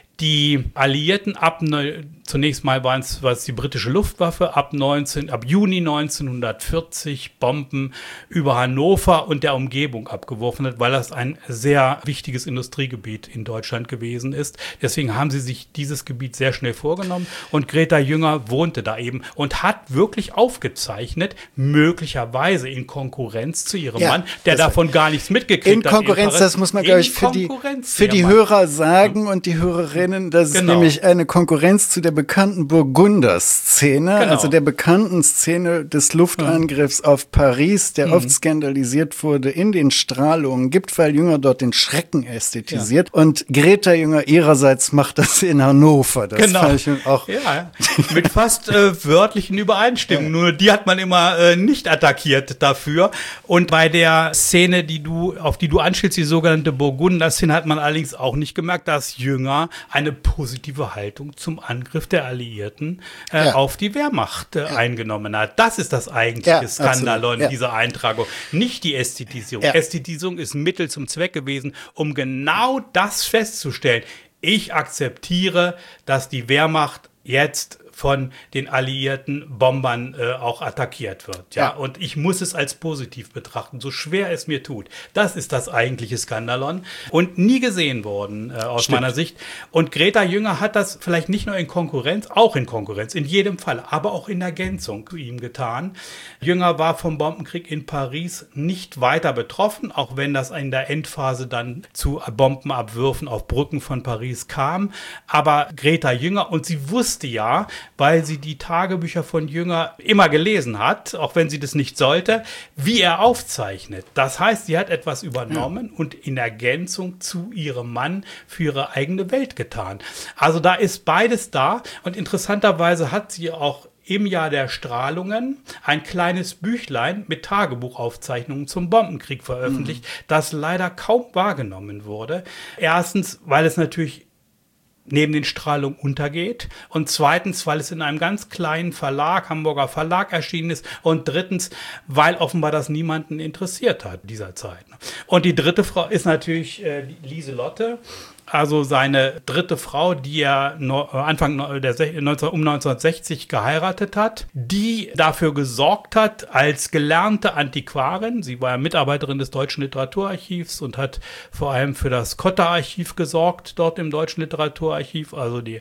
die Alliierten ab, zunächst mal waren es, war es die britische Luftwaffe, ab, neunzehn, ab Juni neunzehnhundertvierzig Bomben über Hannover und der Umgebung abgeworfen hat, weil das ein sehr wichtiges Industriegebiet in Deutschland gewesen ist. Deswegen haben sie sich dieses Gebiet sehr schnell vorgenommen und Greta Jünger wohnte da eben und hat wirklich aufgezeichnet, möglicherweise in Konkurrenz zu ihrem ja, Mann, der davon gar nichts mitgekriegt in hat. In Konkurrenz, das muss man, glaube ich, für die, für die Hörer sagen und die Hörerinnen. Das genau. ist nämlich eine Konkurrenz zu der bekannten Burgunder-Szene, genau. also der bekannten Szene des Luftangriffs mhm. auf Paris, der mhm. oft skandalisiert wurde, in den Strahlungen, gibt, weil Jünger dort den Schrecken ästhetisiert. Ja. Und Greta Jünger ihrerseits macht das in Hannover. Das genau. fand ich auch ja, mit fast äh, wörtlichen Übereinstimmungen. Ja. Nur die hat man immer äh, nicht attackiert dafür. Und bei der Szene, die du, auf die du anspielst, die sogenannte Burgunder-Szene, hat man allerdings auch nicht gemerkt, dass Jünger eine positive Haltung zum Angriff der Alliierten äh, ja. auf die Wehrmacht äh, ja. eingenommen hat. Das ist das eigentliche ja, Skandalon ja. dieser Eintragung, nicht die Ästhetisierung. Ja. Ästhetisierung ist Mittel zum Zweck gewesen, um genau das festzustellen. Ich akzeptiere, dass die Wehrmacht jetzt von den alliierten Bombern äh, auch attackiert wird. Ja? ja, und ich muss es als positiv betrachten, so schwer es mir tut. Das ist das eigentliche Skandalon und nie gesehen worden äh, aus Stimmt. meiner Sicht. Und Greta Jünger hat das vielleicht nicht nur in Konkurrenz, auch in Konkurrenz, in jedem Fall, aber auch in Ergänzung zu ihm getan. Jünger war vom Bombenkrieg in Paris nicht weiter betroffen, auch wenn das in der Endphase dann zu Bombenabwürfen auf Brücken von Paris kam. Aber Greta Jünger, und sie wusste ja, weil sie die Tagebücher von Jünger immer gelesen hat, auch wenn sie das nicht sollte, wie er aufzeichnet. Das heißt, sie hat etwas übernommen ja. und in Ergänzung zu ihrem Mann für ihre eigene Welt getan. Also da ist beides da und interessanterweise hat sie auch im Jahr der Strahlungen ein kleines Büchlein mit Tagebuchaufzeichnungen zum Bombenkrieg veröffentlicht, mhm. das leider kaum wahrgenommen wurde. Erstens, weil es natürlich neben den Strahlungen untergeht und zweitens, weil es in einem ganz kleinen Verlag, Hamburger Verlag erschienen ist und drittens, weil offenbar das niemanden interessiert hat dieser Zeit. Und die dritte Frau ist natürlich äh, Lieselotte, also seine dritte Frau, die er no, Anfang der neunzehn, um neunzehnhundertsechzig geheiratet hat, die dafür gesorgt hat, als gelernte Antiquarin, sie war ja Mitarbeiterin des Deutschen Literaturarchivs und hat vor allem für das Cotta-Archiv gesorgt, dort im Deutschen Literaturarchiv, also die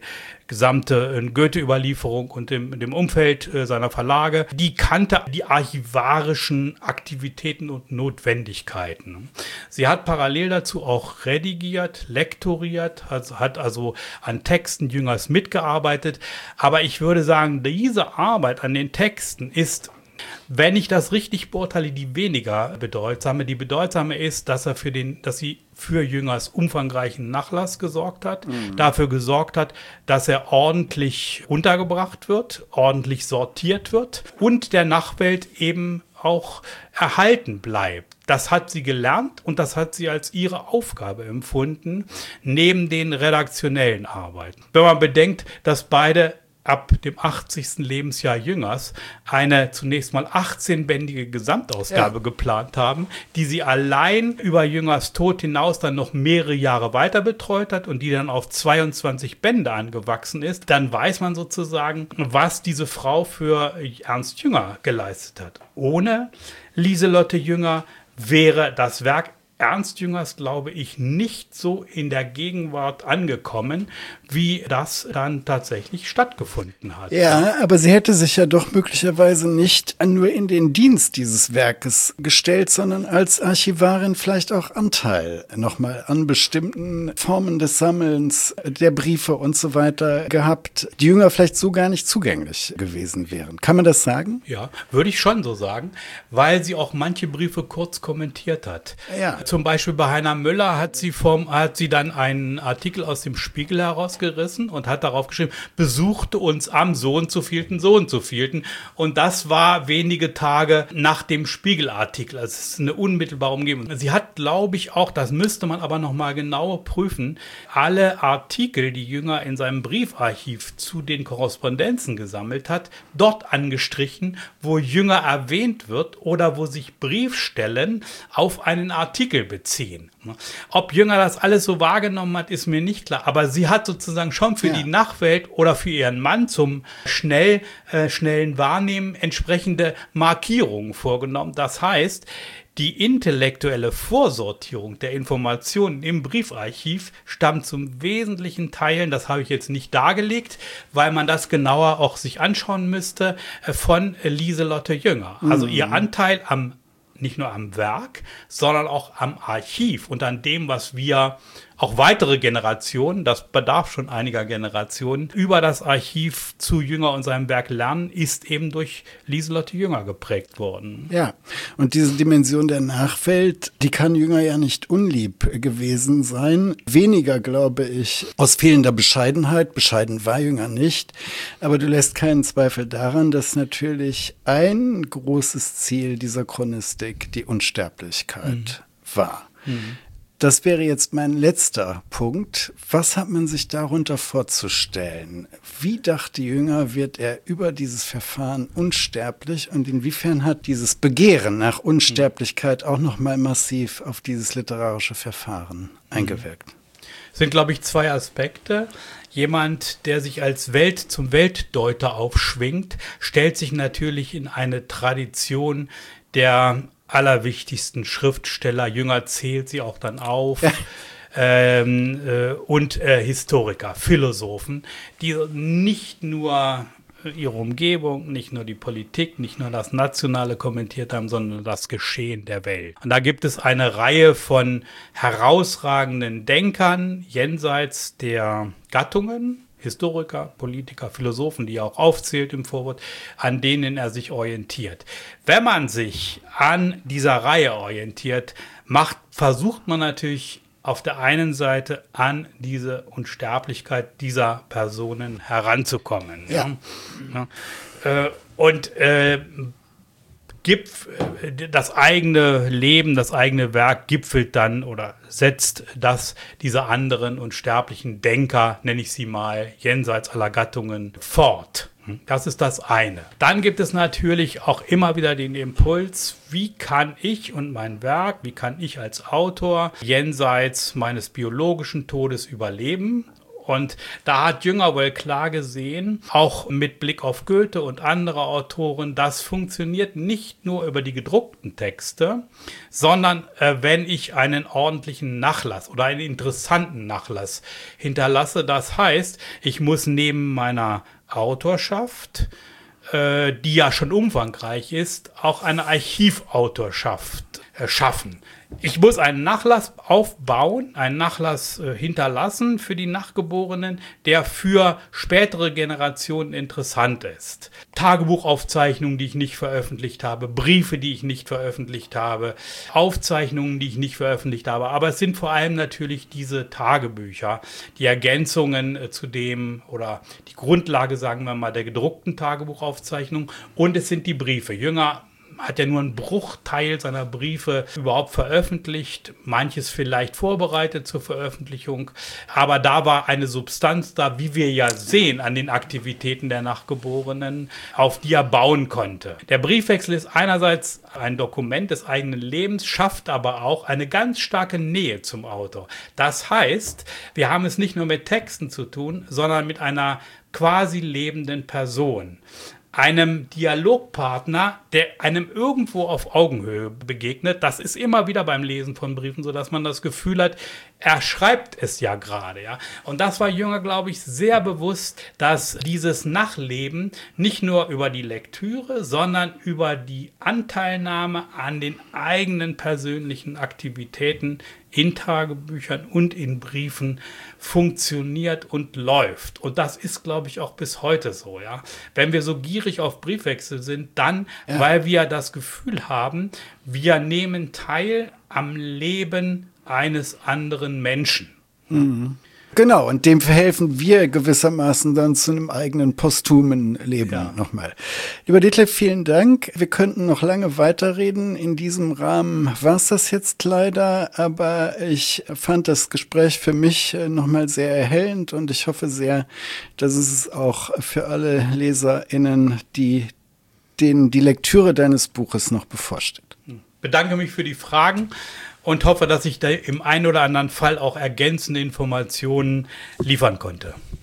gesamte Goethe-Überlieferung und dem, dem Umfeld äh, seiner Verlage. Die kannte die archivarischen Aktivitäten und Notwendigkeiten. Sie hat parallel dazu auch redigiert, lektoriert, also hat also an Texten Jüngers mitgearbeitet. Aber ich würde sagen, diese Arbeit an den Texten ist, wenn ich das richtig beurteile, die weniger bedeutsame. Die bedeutsame ist, dass er für den, dass sie für Jüngers umfangreichen Nachlass gesorgt hat, mhm. dafür gesorgt hat, dass er ordentlich untergebracht wird, ordentlich sortiert wird und der Nachwelt eben auch erhalten bleibt. Das hat sie gelernt und das hat sie als ihre Aufgabe empfunden, neben den redaktionellen Arbeiten. Wenn man bedenkt, dass beide ab dem achtzigsten Lebensjahr Jüngers eine zunächst mal achtzehnbändige Gesamtausgabe ja. geplant haben, die sie allein über Jüngers Tod hinaus dann noch mehrere Jahre weiter betreut hat und die dann auf zweiundzwanzig Bände angewachsen ist, dann weiß man sozusagen, was diese Frau für Ernst Jünger geleistet hat. Ohne Lieselotte Jünger wäre das Werk Ernst Jüngers, glaube ich, nicht so in der Gegenwart angekommen, wie das dann tatsächlich stattgefunden hat. Ja, aber sie hätte sich ja doch möglicherweise nicht nur in den Dienst dieses Werkes gestellt, sondern als Archivarin vielleicht auch Anteil nochmal an bestimmten Formen des Sammelns, der Briefe und so weiter gehabt, die Jünger vielleicht so gar nicht zugänglich gewesen wären. Kann man das sagen? Ja, würde ich schon so sagen, weil sie auch manche Briefe kurz kommentiert hat. Ja. Zum Beispiel bei Heiner Müller hat sie, vom, hat sie dann einen Artikel aus dem Spiegel herausgerissen und hat darauf geschrieben, besuchte uns am so und so vielten, so und so vielten. Und das war wenige Tage nach dem Spiegelartikel. Also es ist eine unmittelbare Umgebung. Sie hat, glaube ich, auch, das müsste man aber nochmal genauer prüfen, alle Artikel, die Jünger in seinem Briefarchiv zu den Korrespondenzen gesammelt hat, dort angestrichen, wo Jünger erwähnt wird oder wo sich Briefstellen auf einen Artikel beziehen. Ob Jünger das alles so wahrgenommen hat, ist mir nicht klar. Aber sie hat sozusagen schon für ja. die Nachwelt oder für ihren Mann zum schnell, äh, schnellen Wahrnehmen entsprechende Markierungen vorgenommen. Das heißt, die intellektuelle Vorsortierung der Informationen im Briefarchiv stammt zum wesentlichen Teil, das habe ich jetzt nicht dargelegt, weil man das genauer auch sich anschauen müsste, von Lieselotte Jünger. Also mhm. ihr Anteil am nicht nur am Werk, sondern auch am Archiv und an dem, was wir, auch weitere Generationen, das bedarf schon einiger Generationen, über das Archiv zu Jünger und seinem Werk lernen, ist eben durch Lieselotte Jünger geprägt worden. Ja, und diese Dimension der Nachwelt, die kann Jünger ja nicht unlieb gewesen sein. Weniger, glaube ich, aus fehlender Bescheidenheit. Bescheiden war Jünger nicht. Aber du lässt keinen Zweifel daran, dass natürlich ein großes Ziel dieser Chronistik die Unsterblichkeit mhm. war. Mhm. Das wäre jetzt mein letzter Punkt. Was hat man sich darunter vorzustellen? Wie dachte Jünger, wird er über dieses Verfahren unsterblich und inwiefern hat dieses Begehren nach Unsterblichkeit auch nochmal massiv auf dieses literarische Verfahren eingewirkt? Es sind, glaube ich, zwei Aspekte. Jemand, der sich als Welt zum Weltdeuter aufschwingt, stellt sich natürlich in eine Tradition der allerwichtigsten Schriftsteller, Jünger zählt sie auch dann auf, ja. ähm, äh, und äh, Historiker, Philosophen, die nicht nur ihre Umgebung, nicht nur die Politik, nicht nur das Nationale kommentiert haben, sondern das Geschehen der Welt. Und da gibt es eine Reihe von herausragenden Denkern jenseits der Gattungen, Historiker, Politiker, Philosophen, die er auch aufzählt im Vorwort, an denen er sich orientiert. Wenn man sich an dieser Reihe orientiert, macht, versucht man natürlich auf der einen Seite an diese Unsterblichkeit dieser Personen heranzukommen. Ja. Ja. Ja. Und äh, Gipf, das eigene Leben, das eigene Werk gipfelt dann oder setzt das dieser anderen unsterblichen Denker, nenne ich sie mal, jenseits aller Gattungen fort. Das ist das eine. Dann gibt es natürlich auch immer wieder den Impuls, wie kann ich und mein Werk, wie kann ich als Autor jenseits meines biologischen Todes überleben? Und da hat Jünger wohl klar gesehen, auch mit Blick auf Goethe und andere Autoren, das funktioniert nicht nur über die gedruckten Texte, sondern äh, wenn ich einen ordentlichen Nachlass oder einen interessanten Nachlass hinterlasse. Das heißt, ich muss neben meiner Autorschaft, äh, die ja schon umfangreich ist, auch eine Archivautorschaft äh, schaffen. Ich muss einen Nachlass aufbauen, einen Nachlass äh, hinterlassen für die Nachgeborenen, der für spätere Generationen interessant ist. Tagebuchaufzeichnungen, die ich nicht veröffentlicht habe, Briefe, die ich nicht veröffentlicht habe, Aufzeichnungen, die ich nicht veröffentlicht habe. Aber es sind vor allem natürlich diese Tagebücher, die Ergänzungen äh, zu dem oder die Grundlage, sagen wir mal, der gedruckten Tagebuchaufzeichnung. Und es sind die Briefe. Jünger hat ja nur einen Bruchteil seiner Briefe überhaupt veröffentlicht, manches vielleicht vorbereitet zur Veröffentlichung, aber da war eine Substanz da, wie wir ja sehen an den Aktivitäten der Nachgeborenen, auf die er bauen konnte. Der Briefwechsel ist einerseits ein Dokument des eigenen Lebens, schafft aber auch eine ganz starke Nähe zum Autor. Das heißt, wir haben es nicht nur mit Texten zu tun, sondern mit einer quasi lebenden Person. Einem Dialogpartner, der einem irgendwo auf Augenhöhe begegnet. Das ist immer wieder beim Lesen von Briefen so, dass man das Gefühl hat, er schreibt es ja gerade. Ja? Und das war Jünger, glaube ich, sehr bewusst, dass dieses Nachleben nicht nur über die Lektüre, sondern über die Anteilnahme an den eigenen persönlichen Aktivitäten in Tagebüchern und in Briefen funktioniert und läuft. Und das ist, glaube ich, auch bis heute so. Ja? Wenn wir so gierig auf Briefwechsel sind, dann, ja. weil wir das Gefühl haben, wir nehmen teil am Leben eines anderen Menschen. Mhm. Genau, und dem verhelfen wir gewissermaßen dann zu einem eigenen posthumen Leben ja. nochmal. Lieber Detlef, vielen Dank. Wir könnten noch lange weiterreden. In diesem Rahmen war es das jetzt leider, aber ich fand das Gespräch für mich nochmal sehr erhellend und ich hoffe sehr, dass es auch für alle LeserInnen, die denen die Lektüre deines Buches noch bevorsteht. Ich bedanke mich für die Fragen und hoffe, dass ich da im einen oder anderen Fall auch ergänzende Informationen liefern konnte.